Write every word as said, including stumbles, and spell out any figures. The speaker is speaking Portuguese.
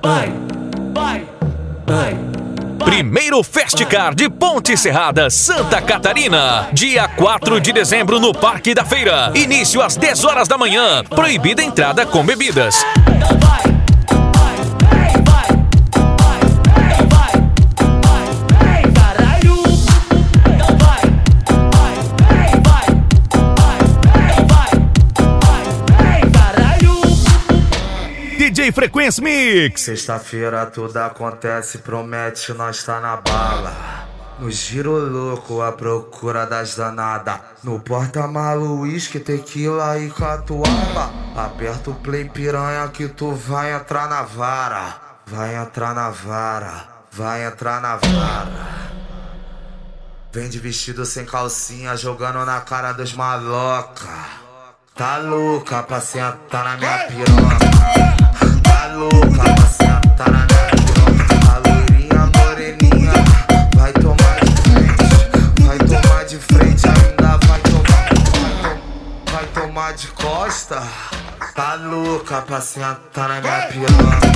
vai, vai, vai. Primeiro Festcar de Ponte Serrada, Santa Catarina. Dia quatro de dezembro no Parque da Feira. Início às dez horas da manhã. Proibida entrada com bebidas. D J Frequency Mix. Sexta-feira tudo acontece, promete, nós tá na bala. No giro louco, à procura das danadas. No porta-malu, uísque, tequila e catuaba. Aperta o play, piranha, que tu vai entrar na vara. Vai entrar na vara, vai entrar na vara. Vem de vestido sem calcinha, jogando na cara dos maloca. Tá louca pra sentar na minha piroca. Tá louca pra sentar na minha piroca. A loirinha moreninha vai tomar de frente. Vai tomar de frente, ainda vai tomar, vai, to, vai tomar de costa. Tá louca pra sentar na minha piroca.